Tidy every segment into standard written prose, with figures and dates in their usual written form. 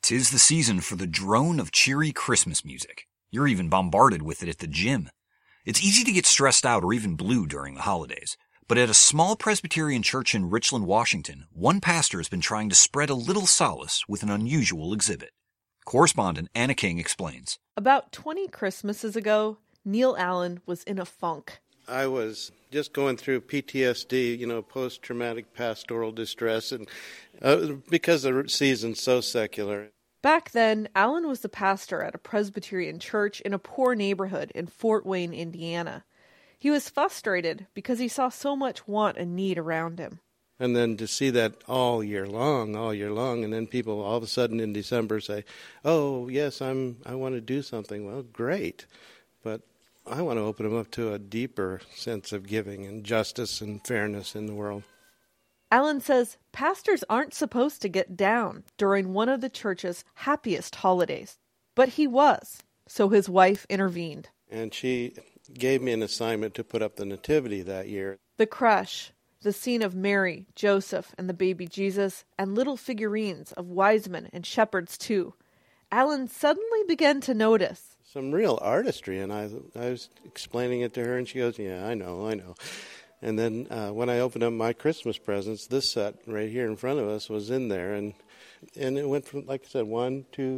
'Tis the season for the drone of cheery Christmas music. You're even bombarded with it at the gym. It's easy to get stressed out or even blue during the holidays. But at a small Presbyterian church in Richland, Washington, one pastor has been trying to spread a little solace with an unusual exhibit. Correspondent Anna King explains. About 20 Christmases ago, Neil Allen was in a funk. I was just going through PTSD, post-traumatic pastoral distress, and because the season's so secular. Back then, Allen was the pastor at a Presbyterian church in a poor neighborhood in Fort Wayne, Indiana. He was frustrated because he saw so much want and need around him. And then to see that all year long, and then people all of a sudden in December say, oh, yes, I want to do something. Well, great, but I want to open them up to a deeper sense of giving and justice and fairness in the world. Allen says pastors aren't supposed to get down during one of the church's happiest holidays. But he was, so his wife intervened. And she gave me an assignment to put up the nativity that year. The creche, the scene of Mary, Joseph, and the baby Jesus, and little figurines of wise men and shepherds too. Allen suddenly began to notice some real artistry, and I was explaining it to her, and she goes, yeah, I know. And then when I opened up my Christmas presents, this set right here in front of us was in there, and it went from, like I said, 1, 2,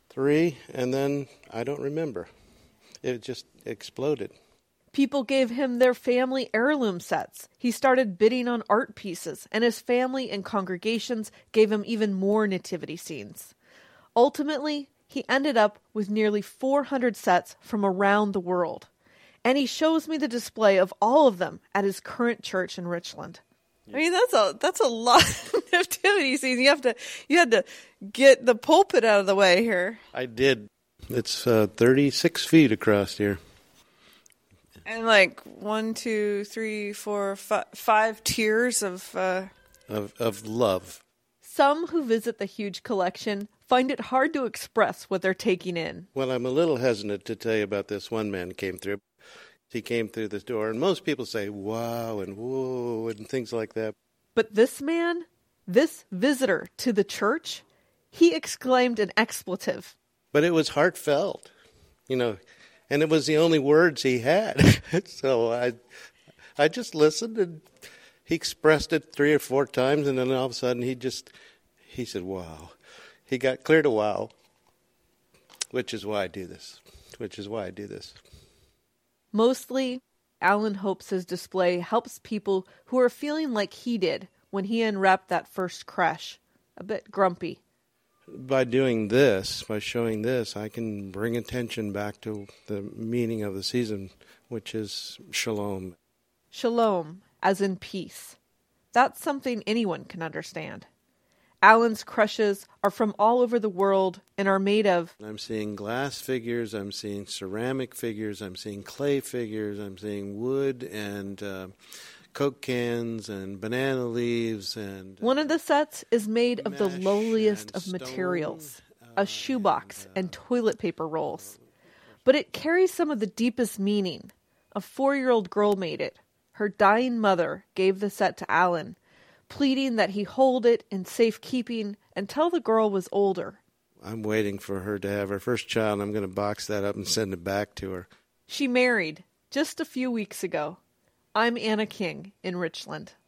3, and then I don't remember. It just exploded. People gave him their family heirloom sets. He started bidding on art pieces, and his family and congregations gave him even more nativity scenes. Ultimately, he ended up with nearly 400 sets from around the world. And he shows me the display of all of them at his current church in Richland. I mean, that's a lot of nativity scenes. You had to get the pulpit out of the way here. I did. It's 36 feet across here. And 1, 2, 3, 4, 5 tiers of love. Some who visit the huge collection find it hard to express what they're taking in. Well, I'm a little hesitant to tell you about this one man who came through. He came through this door, and most people say, wow, and whoa, and things like that. But this man, this visitor to the church, he exclaimed an expletive. But it was heartfelt, and it was the only words he had. So I just listened, and he expressed it 3 or 4 times, and then all of a sudden he said, wow. He got clear to wow, which is why I do this. Mostly, Allen hopes his display helps people who are feeling like he did when he unwrapped that first creche, a bit grumpy. By doing this, by showing this, I can bring attention back to the meaning of the season, which is shalom. Shalom, as in peace. That's something anyone can understand. Allen's creches are from all over the world and are made of... I'm seeing glass figures, I'm seeing ceramic figures, I'm seeing clay figures, I'm seeing wood and Coke cans and banana leaves. And one of the sets is made of the lowliest of materials, a shoebox and toilet paper rolls. But it carries some of the deepest meaning. A 4-year-old girl made it. Her dying mother gave the set to Allen, pleading that he hold it in safekeeping until the girl was older. I'm waiting for her to have her first child. I'm going to box that up and send it back to her. She married just a few weeks ago. I'm Anna King in Richland.